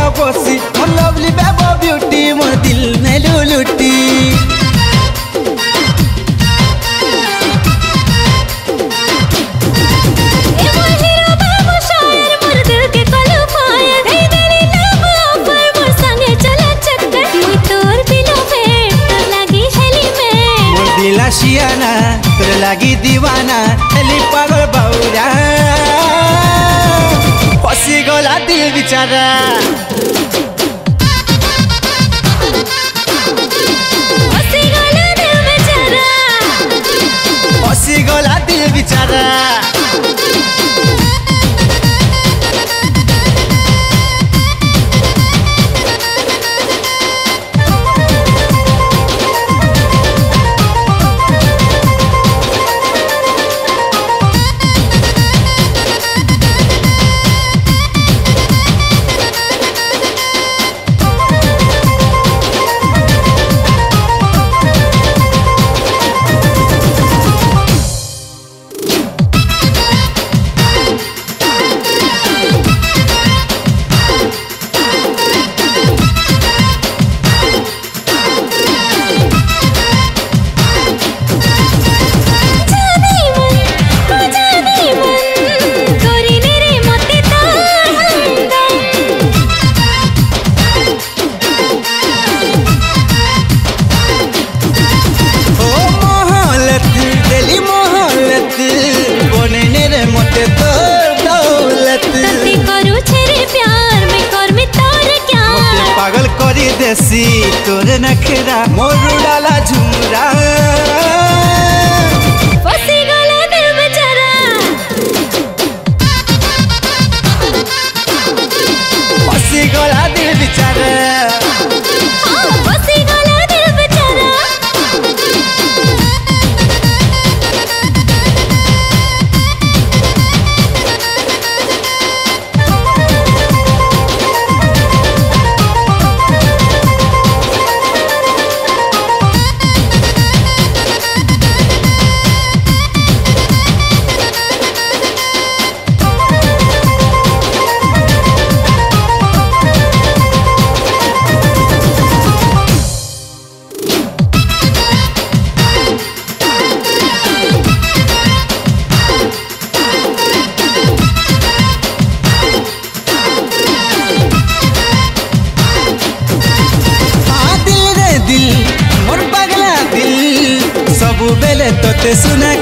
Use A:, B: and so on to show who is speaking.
A: बसी मोर लवली बेबो ब्यूटी मोर दिल नेलु लुटी शियाना तोर लागी दीवाना हेली पागल बाउरा फसी गला दिल बिचारा फसी गला दिल बिचारा पागल करी देसी तोरे नखरा मोर डाला झुमरा
B: फसी गला दिल बेचारा
A: फसी गला दिल बेचारा
B: फसी गला दिल बेचारा
A: बेले तोते सुना